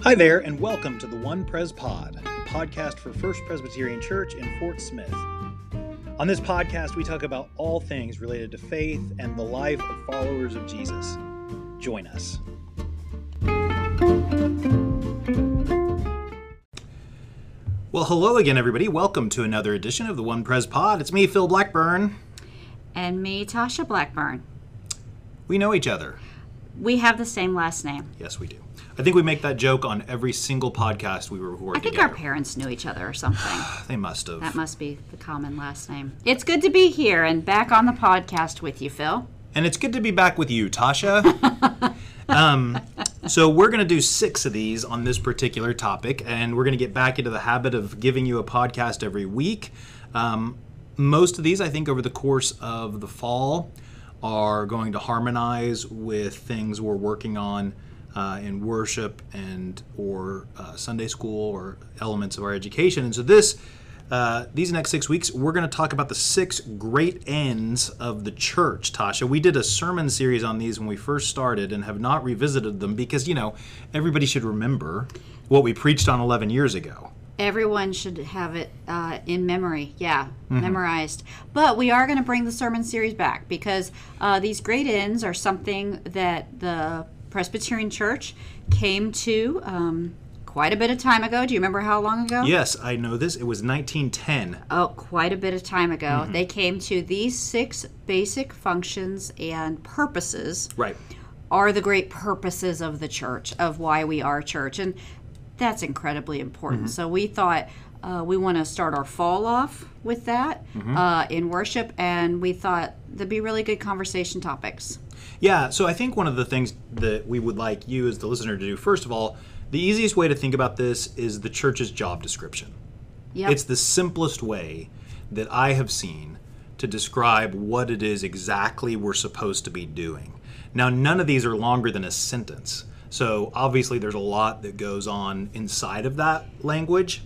Hi there, and welcome to the One Pres Pod, a podcast for First Presbyterian Church in Fort Smith. On this podcast, we talk about all things related to faith and the life of followers of Jesus. Join us. Well, hello again, everybody. Welcome to another edition of the One Pres Pod. It's me, Phil Blackburn. And me, Tasha Blackburn. We know each other. We have the same last name. Yes, we do. I think we make that joke on every single podcast we record I think together. our parents knew each other or something. They must have. That must be the common last name. It's good to be here and back on the podcast with you, Phil. And it's good to be back with you, Tasha. So we're going to do 6 of these on this particular topic, and we're going to get back into the habit of giving you a podcast every week. Most of these, I think, over the course of the fall are going to harmonize with things we're working on in worship and or Sunday school or elements of our education. And so these next 6 weeks, we're going to talk about the 6 great ends of the church, Tasha. We did a sermon series on these when we first started and have not revisited them because, everybody should remember what we preached on 11 years ago. Everyone should have it in memory, memorized. But we are going to bring the sermon series back because these great ends are something that the Presbyterian Church came to quite a bit of time ago. Do you remember how long ago? Yes, I know this. It was 1910. Oh, quite a bit of time ago. Mm-hmm. They came to these 6 basic functions and purposes. Right. Are the great purposes of the church, of why we are church. And that's incredibly important. Mm-hmm. So we thought we want to start our fall off with that in worship, and we thought there'd be really good conversation topics. Yeah, so I think one of the things that we would like you as the listener to do, first of all, the easiest way to think about this is the church's job description. Yep. It's the simplest way that I have seen to describe what it is exactly we're supposed to be doing. Now, none of these are longer than a sentence. So obviously there's a lot that goes on inside of that language,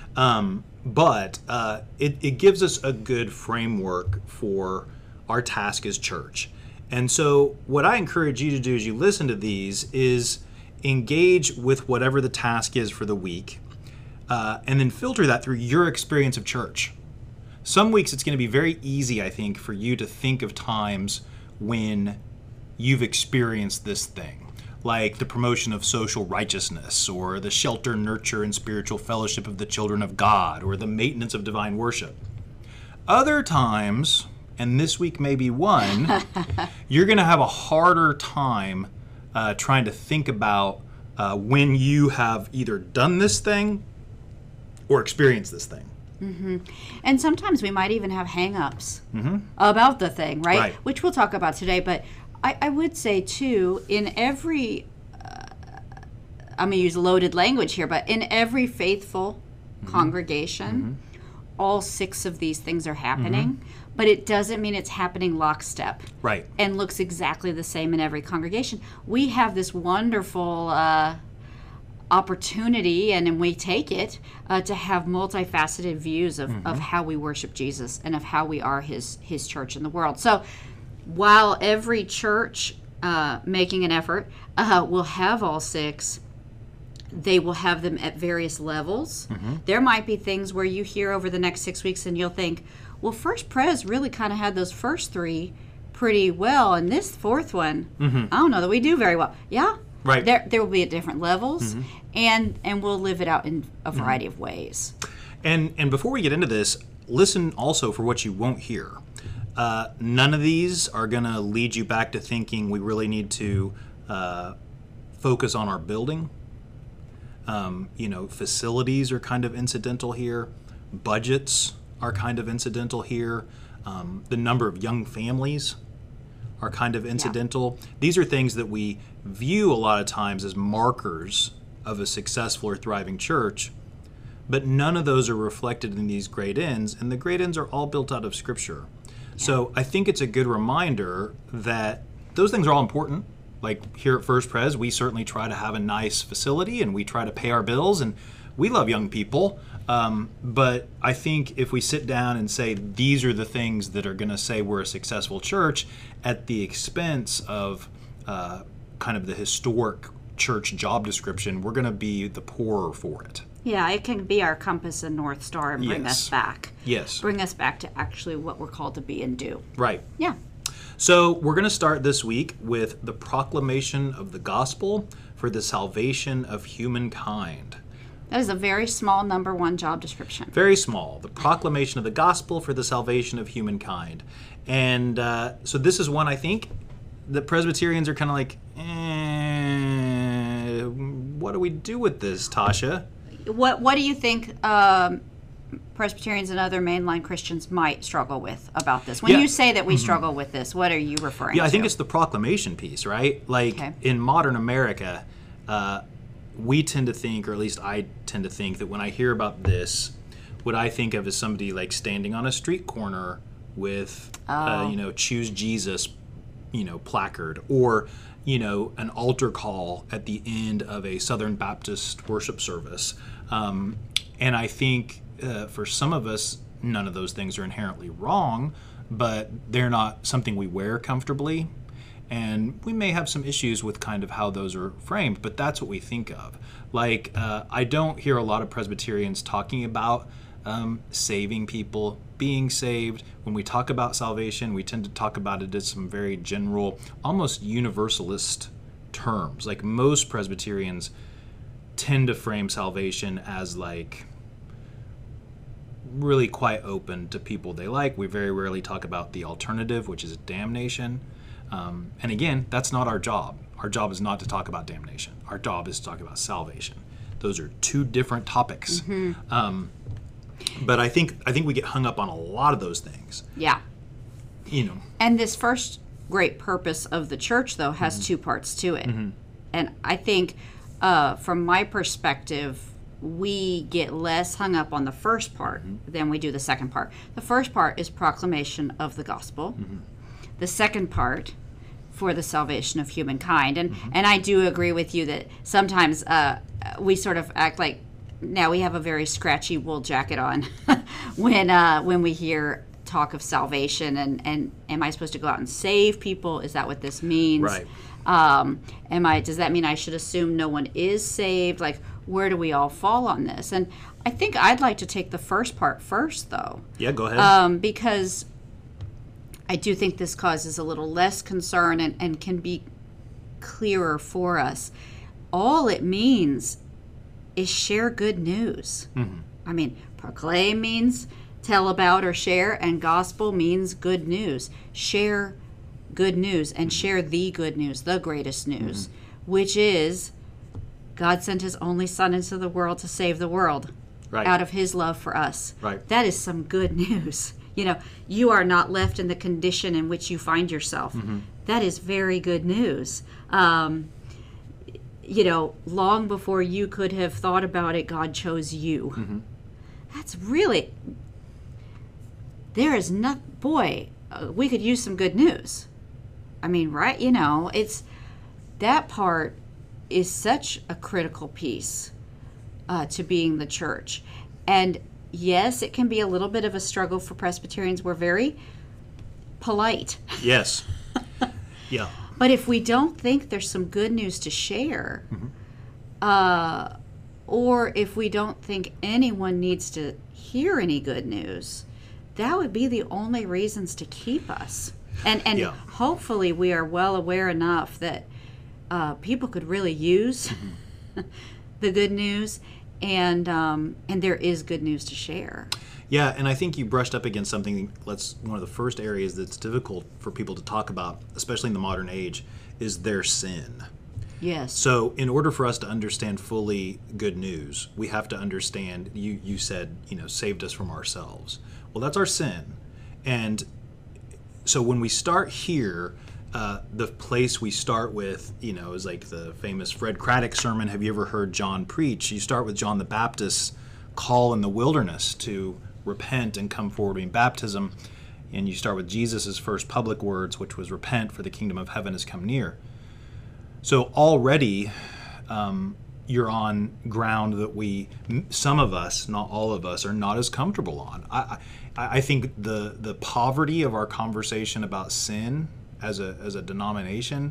but it gives us a good framework for our task as church. And so what I encourage you to do as you listen to these is engage with whatever the task is for the week, and then filter that through your experience of church. Some weeks it's going to be very easy, I think, for you to think of times when you've experienced this thing, like the promotion of social righteousness, or the shelter, nurture, and spiritual fellowship of the children of God, or the maintenance of divine worship. Other times, and this week may be one, you're going to have a harder time trying to think about when you have either done this thing or experienced this thing. Mm-hmm. And sometimes we might even have hang-ups about the thing, right? Which we'll talk about today, but I would say, too, in every, I'm going to use loaded language here, but in every faithful congregation, all 6 of these things are happening, but it doesn't mean it's happening lockstep. Right. And looks exactly the same in every congregation. We have this wonderful opportunity, and we take it, to have multifaceted views of how we worship Jesus and of how we are his church in the world. So while every church making an effort will have all 6, they will have them at various levels. There might be things where you hear over the next 6 weeks and you'll think, well, First Pres really kind of had those first 3 pretty well, and this 4th one, I don't know that we do very well. Yeah, right. There will be at different levels, and we'll live it out in a variety of ways. And before we get into this, listen also for what you won't hear. None of these are going to lead you back to thinking we really need to focus on our building. Facilities are kind of incidental here. Budgets are kind of incidental here. The number of young families are kind of incidental. Yeah. These are things that we view a lot of times as markers of a successful or thriving church, but none of those are reflected in these great ends, and the great ends are all built out of Scripture. So I think it's a good reminder that those things are all important. Like here at First Pres, we certainly try to have a nice facility and we try to pay our bills, and we love young people. But I think if we sit down and say these are the things that are going to say we're a successful church at the expense of kind of the historic church job description, we're going to be the poorer for it. Yeah, it can be our compass and North Star and bring us back. Yes. Bring us back to actually what we're called to be and do. Right. Yeah. So we're going to start this week with the proclamation of the gospel for the salvation of humankind. That is a very small number one job description. Very small. The proclamation of the gospel for the salvation of humankind. And so this is one, I think, that Presbyterians are kind of like, what do we do with this, Tasha? What do you think Presbyterians and other mainline Christians might struggle with about this? When you say that we struggle with this, what are you referring to? Yeah, I think it's the proclamation piece, right? Like, in modern America, we tend to think, or at least I tend to think, that when I hear about this, what I think of is somebody like standing on a street corner with, choose Jesus, placard, or, an altar call at the end of a Southern Baptist worship service. And I think for some of us, none of those things are inherently wrong, but they're not something we wear comfortably. And we may have some issues with kind of how those are framed, but that's what we think of. Like, I don't hear a lot of Presbyterians talking about saving people, being saved. When we talk about salvation, we tend to talk about it as some very general, almost universalist terms. Like, most Presbyterians tend to frame salvation as like really quite open to people they like. We very rarely talk about the alternative, which is damnation. And again, that's not our job. Our job is not to talk about damnation. Our job is to talk about salvation. Those are two different topics. Mm-hmm. But I think we get hung up on a lot of those things. Yeah. And this first great purpose of the church, though, has two parts to it. Mm-hmm. And I think, from my perspective, we get less hung up on the first part than we do the second part. The first part is proclamation of the gospel. Mm-hmm. The second part for the salvation of humankind. And I do agree with you that sometimes we sort of act like now we have a very scratchy wool jacket on when we hear talk of salvation and am I supposed to go out and save people? Is that what this means? Right. Does that mean I should assume no one is saved? Like, where do we all fall on this? And I think I'd like to take the first part first, though. Yeah, go ahead. Because I do think this causes a little less concern and can be clearer for us. All it means is share good news. Mm-hmm. I mean, proclaim means tell about or share, and gospel means good news. Share good news and share the good news, the greatest news, which is God sent his only son into the world to save the world out of his love for us. Right. That is some good news. You are not left in the condition in which you find yourself. Mm-hmm. That is very good news. Long before you could have thought about it, God chose you. Mm-hmm. That's really, there is not, we could use some good news. I mean, right? It's, that part is such a critical piece to being the church. And yes, it can be a little bit of a struggle for Presbyterians. We're very polite. Yes. Yeah. But if we don't think there's some good news to share, or if we don't think anyone needs to hear any good news, that would be the only reasons to keep us. And hopefully we are well aware enough that people could really use the good news, and there is good news to share. Yeah, and I think you brushed up against something one of the first areas that's difficult for people to talk about, especially in the modern age, is their sin. Yes. So in order for us to understand fully good news, we have to understand, you said, saved us from ourselves. Well, that's our sin. And so when we start here, the place we start with, is like the famous Fred Craddock sermon. Have you ever heard John preach? You start with John the Baptist's call in the wilderness to repent and come forward in baptism. And you start with Jesus' first public words, which was, repent, for the kingdom of heaven has come near. So already you're on ground that some of us, not all of us, are not as comfortable on. I think the poverty of our conversation about sin as a denomination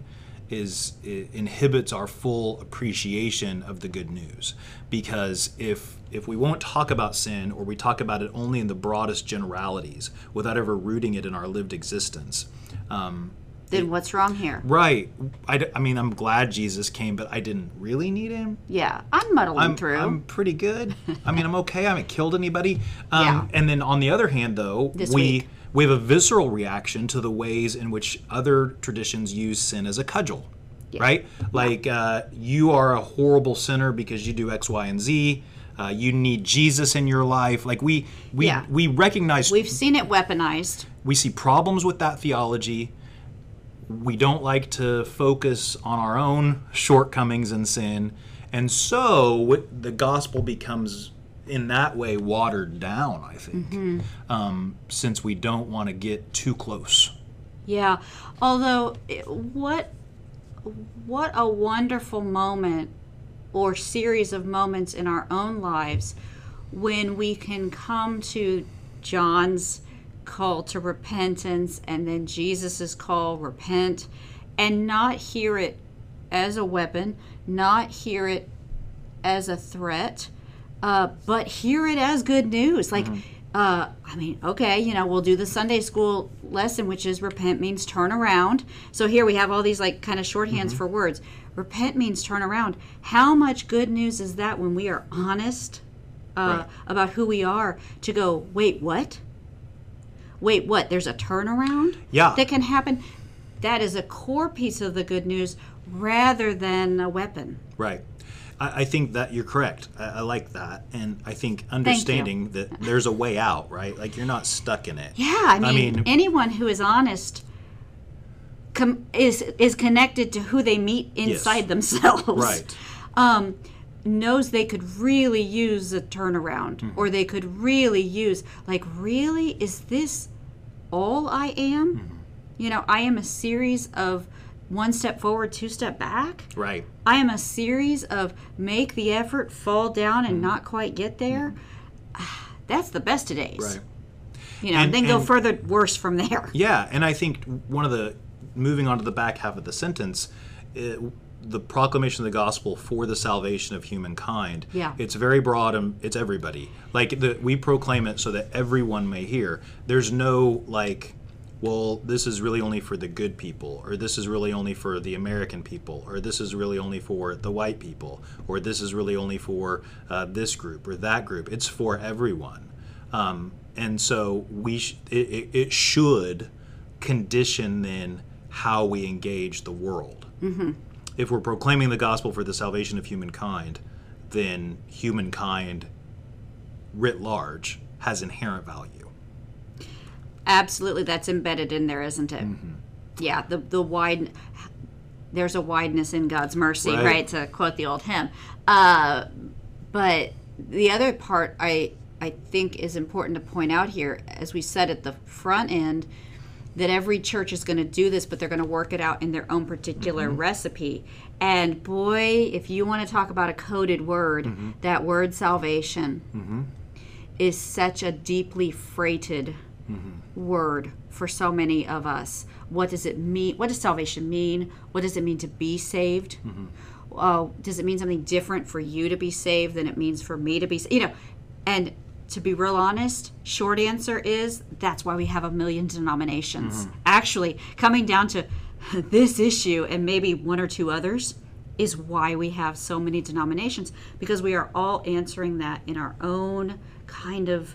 it inhibits our full appreciation of the good news. Because if we won't talk about sin, or we talk about it only in the broadest generalities without ever rooting it in our lived existence, then what's wrong here? right? I mean, I'm glad Jesus came, but I didn't really need him. Yeah, I'm muddling through. I'm pretty good. I mean, I'm okay. I haven't killed anybody. Yeah. And then on the other hand, though, we have a visceral reaction to the ways in which other traditions use sin as a cudgel, right? Like, you are a horrible sinner because you do X, Y, and Z. You need Jesus in your life. Like, we recognize... We've seen it weaponized. We see problems with that theology. We don't like to focus on our own shortcomings and sin. And so the gospel becomes, in that way, watered down, I think, since we don't want to get too close. Yeah. Although, what a wonderful moment or series of moments in our own lives when we can come to John's call to repentance and then Jesus's call, repent, and not hear it as a weapon, not hear it as a threat, but hear it as good news. Like, I mean, okay, we'll do the Sunday school lesson, which is repent means turn around. So here we have all these like kind of shorthands for words. Repent means turn around. How much good news is that when we are honest about who we are, to go, wait, what? Wait, what? There's a turnaround that can happen? That is a core piece of the good news rather than a weapon. Right. I think that you're correct. I like that. And I think understanding that there's a way out, right? Like, you're not stuck in it. Yeah, I mean anyone who is honest is connected to who they meet inside themselves. Right. Knows they could really use a turnaround, or they could really use, like, really, is this all I am? I am a series of one step forward, two step back. Right. I am a series of make the effort, fall down, and not quite get there. That's the best of days. Right. And then go further worse from there. Yeah, and I think moving on to the back half of the sentence, the proclamation of the gospel for the salvation of humankind. Yeah. It's very broad and it's everybody. Like, we proclaim it so that everyone may hear. There's no, like, well, this is really only for the good people, or this is really only for the American people, or this is really only for the white people, or this is really only for this group or that group. It's for everyone. And so it should condition then how we engage the world. If we're proclaiming the gospel for the salvation of humankind, then humankind writ large has inherent value. Absolutely, that's embedded in there, isn't it? Yeah, there's a wideness in God's mercy, right? To quote the old hymn. But the other part I think is important to point out here, as we said at the front end, that every church is going to do this, but they're going to work it out in their own particular recipe. And boy, if you want to talk about a coded word, that word salvation is such a deeply freighted word for so many of us. What does it mean? What does salvation mean? What does it mean to be saved? Does it mean something different for you to be saved than it means for me to be saved? And to be real honest, short answer is that's why we have 1 million denominations. Actually, coming down to this issue and maybe one or two others is why we have so many denominations, because we are all answering that in our own kind of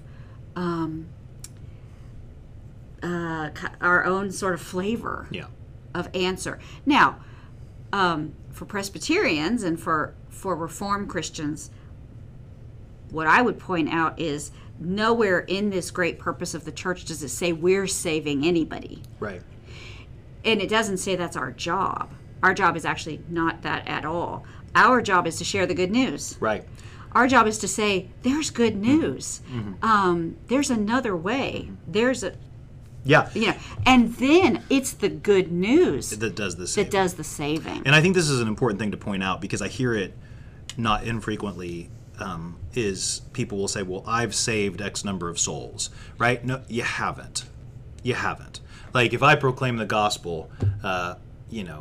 our own sort of flavor of answer. Now, for Presbyterians and for Reformed Christians, what I would point out is nowhere in this great purpose of the church does it say we're saving anybody. Right. And it doesn't say that's our job. Our job is actually not that at all. Our job is to share the good news. Right. Our job is to say, there's good news. There's another way. There's a... Yeah. And then it's the good news that does the saving. saving. And I think this is an important thing to point out, because I hear it not infrequently, is people will say, well, I've saved X number of souls, right? No, you haven't. You haven't. Like, if I proclaim the gospel,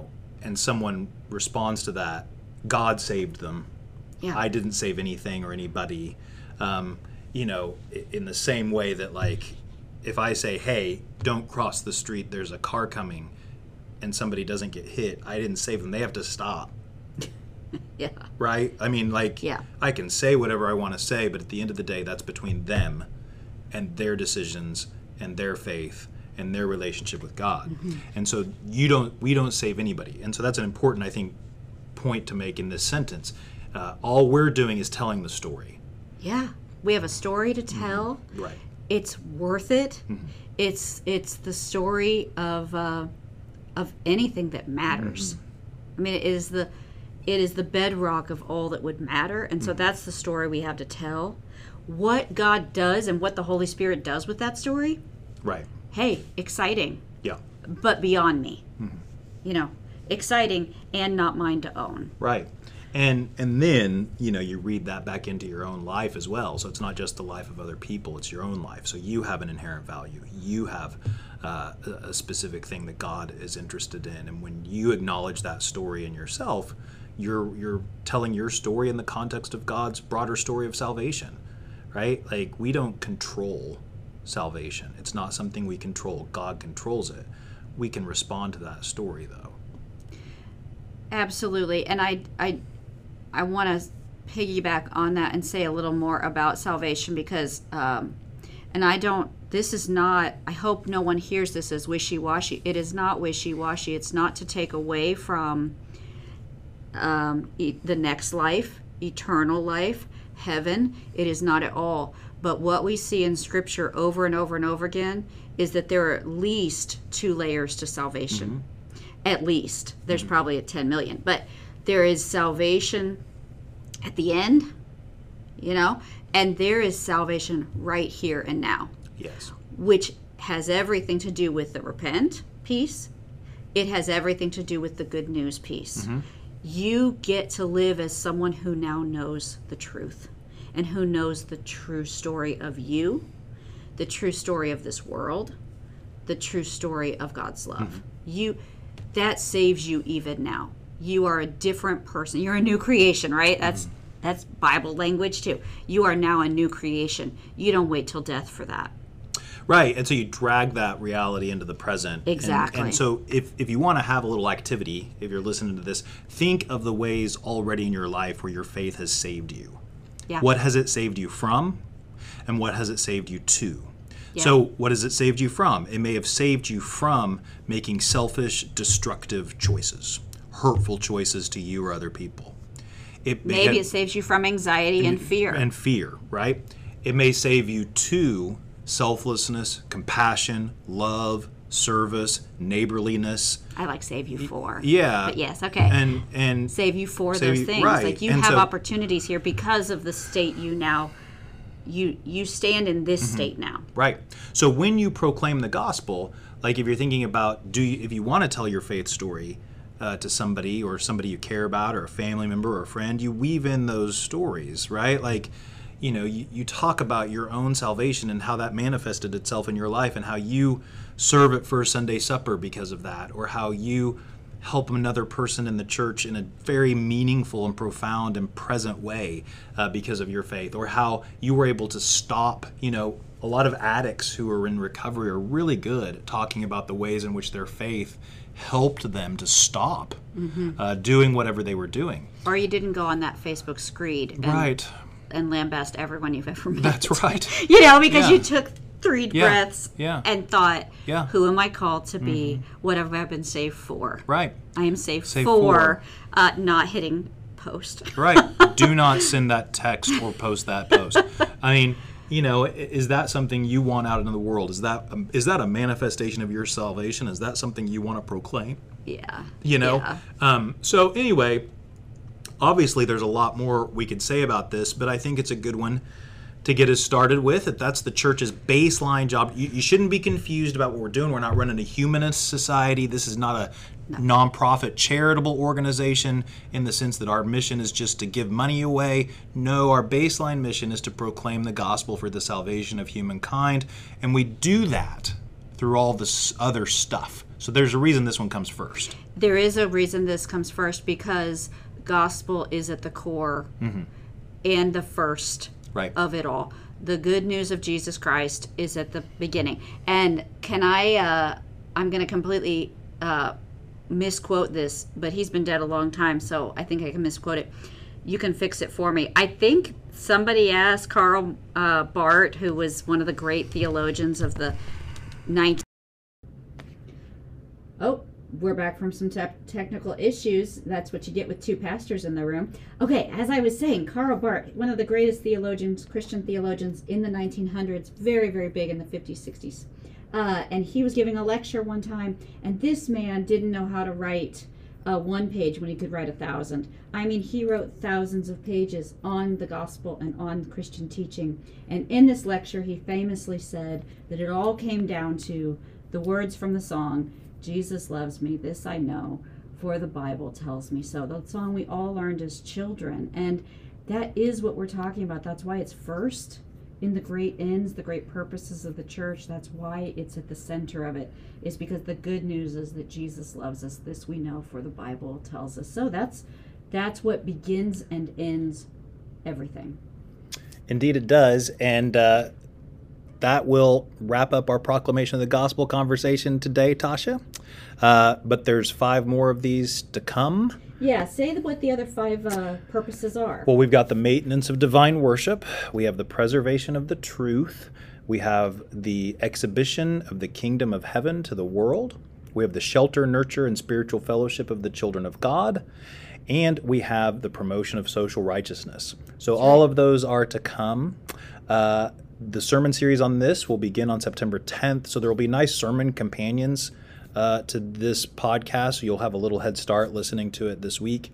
and someone responds to that, God saved them. Yeah. I didn't save anything or anybody. You know, in the same way that, like, if I say, hey, don't cross the street, there's a car coming, and somebody doesn't get hit, I didn't save them. They have to stop. Yeah. Right? I mean, like, yeah. I can say whatever I want to say, but at the end of the day, that's between them and their decisions and their faith and their relationship with God. Mm-hmm. And so we don't save anybody. And so that's an important, I think, point to make in this sentence. All we're doing is telling the story. Yeah. We have a story to tell. Mm-hmm. Right. It's worth it. Mm-hmm. It's the story of anything that matters. Mm-hmm. I mean, it is the bedrock of all that would matter. And so that's the story we have to tell. What God does and what the Holy Spirit does with that story. Right. Hey, exciting. Yeah. But beyond me. Mm-hmm. You know, exciting and not mine to own. Right. And then, you know, you read that back into your own life as well. So it's not just the life of other people, it's your own life. So you have an inherent value. You have a specific thing that God is interested in. And when you acknowledge that story in yourself, you're telling your story in the context of God's broader story of salvation, right? Like, we don't control salvation. It's not something we control. God controls it. We can respond to that story, though. Absolutely. And I want to piggyback on that and say a little more about salvation because, this is not, I hope no one hears this as wishy-washy. It is not wishy-washy. It's not to take away from the next life, eternal life, heaven. It is not at all. But what we see in Scripture over and over and over again is that there are at least 2 layers to salvation. Mm-hmm. At least. There's probably 10 million. But there is salvation at the end, you know, and there is salvation right here and now. Yes. Which has everything to do with the repent piece. It has everything to do with the good news piece. Mm-hmm. You get to live as someone who now knows the truth and who knows the true story of you, the true story of this world, the true story of God's love. Mm-hmm. That saves you even now. You are a different person. You're a new creation, right? That's Bible language too. You are now a new creation. You don't wait till death for that. Right, and so you drag that reality into the present. Exactly. And so if you want to have a little activity, if you're listening to this, think of the ways already in your life where your faith has saved you. Yeah. What has it saved you from, and what has it saved you to? Yeah. So what has it saved you from? It may have saved you from making selfish, destructive choices, hurtful choices to you or other people. Maybe it saves you from anxiety and fear. And fear, right? It may save you to selflessness, compassion, love, service, neighborliness. I like save you for. Yeah. But yes, okay. And save you for those things. Right. Like you have opportunities here because of the state you now you stand in this state now. Right. So when you proclaim the gospel, like if you're thinking about if you want to tell your faith story to somebody or somebody you care about or a family member or a friend, you weave in those stories, right? Like, you know, you talk about your own salvation and how that manifested itself in your life and how you serve at First Sunday Supper because of that, or how you help another person in the church in a very meaningful and profound and present way because of your faith, or how you were able to stop, you know, a lot of addicts who are in recovery are really good at talking about the ways in which their faith helped them to stop doing whatever they were doing. Or you didn't go on that Facebook screed. Right. And lambast everyone you've ever met. That's right. You know, because you took 3 breaths and thought, who am I called to be? What have I been saved for? Right. I am saved for not hitting post. Right. Do not send that text or post that post. I mean, you know, is that something you want out into the world? Is that a manifestation of your salvation? Is that something you want to proclaim? Yeah. You know? Yeah. So anyway, obviously there's a lot more we could say about this, but I think it's a good one to get us started with. That's the church's baseline job. You shouldn't be confused about what we're doing. We're not running a humanist society. This is not a nonprofit charitable organization in the sense that our mission is just to give money away. No, our baseline mission is to proclaim the gospel for the salvation of humankind, and we do that through all this other stuff. So there's a reason this one comes first. There is a reason this comes first, because gospel is at the core and the first of it all. The good news of Jesus Christ is at the beginning. And I'm going to completely misquote this, but he's been dead a long time, so I think I can misquote it. You can fix it for me. I think somebody asked Karl Barth, who was one of the great theologians of the 19th. Oh, we're back from some technical issues. That's what you get with two pastors in the room. Okay, as I was saying, Karl Barth, one of the greatest theologians, Christian theologians in the 1900s, very, very big in the 50s, 60s. And he was giving a lecture one time, and this man didn't know how to write one page when he could write 1,000. I mean, he wrote thousands of pages on the gospel and on Christian teaching. And in this lecture, he famously said that it all came down to the words from the song, "Jesus loves me, this I know, for the Bible tells me so." The song we all learned as children. And that is what we're talking about. That's why it's first in the great ends, the great purposes of the church. That's why it's at the center of it, is because the good news is that Jesus loves us. This we know, for the Bible tells us so. That's what begins and ends everything. Indeed it does. And that will wrap up our proclamation of the gospel conversation today, Tasha. But there's 5 more of these to come. Yeah, say what the other 5 purposes are. Well, we've got the maintenance of divine worship. We have the preservation of the truth. We have the exhibition of the kingdom of heaven to the world. We have the shelter, nurture, and spiritual fellowship of the children of God. And we have the promotion of social righteousness. So all of those are to come. The sermon series on this will begin on September 10th. So there will be nice sermon companions to this podcast. So you'll have a little head start listening to it this week.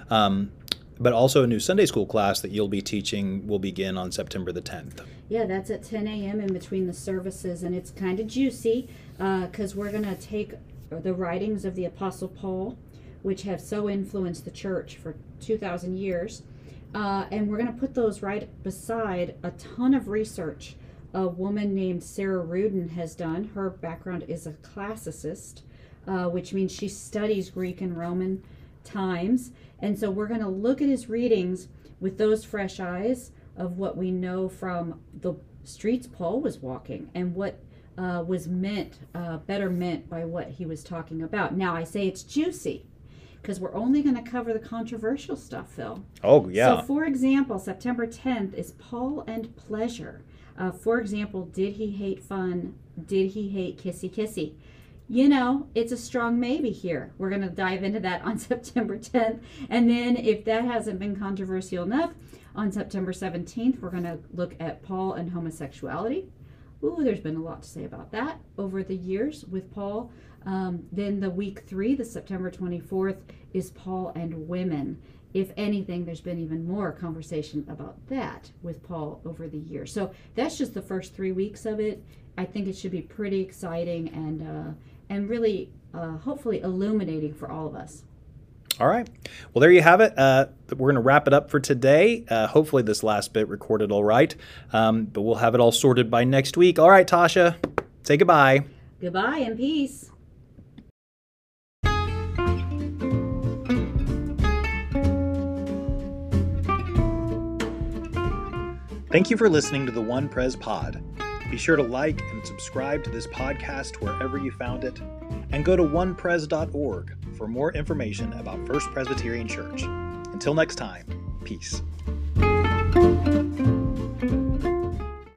But also a new Sunday school class that you'll be teaching will begin on September the 10th. Yeah, that's at 10 a.m. in between the services. And it's kind of juicy because we're going to take the writings of the Apostle Paul, which have so influenced the church for 2,000 years. And we're going to put those right beside a ton of research a woman named Sarah Rudin has done. Her background is a classicist, which means she studies Greek and Roman times. And so we're going to look at his readings with those fresh eyes of what we know from the streets Paul was walking and what was better meant by what he was talking about. Now, I say it's juicy because we're only going to cover the controversial stuff, Phil. Oh, yeah. So, for example, September 10th is Paul and pleasure. For example, did he hate fun? Did he hate kissy-kissy? You know, it's a strong maybe here. We're going to dive into that on September 10th. And then if that hasn't been controversial enough, on September 17th, we're going to look at Paul and homosexuality. Ooh, there's been a lot to say about that over the years with Paul. Then the week 3, the September 24th, is Paul and women. If anything, there's been even more conversation about that with Paul over the years. So that's just the first 3 weeks of it. I think it should be pretty exciting and really hopefully illuminating for all of us. All right. Well, there you have it. We're going to wrap it up for today. Hopefully this last bit recorded all right, but we'll have it all sorted by next week. All right, Tasha, say goodbye. Goodbye and peace. Thank you for listening to the One Pres Pod. Be sure to like and subscribe to this podcast wherever you found it, and go to onepres.org for more information about First Presbyterian Church. Until next time, peace.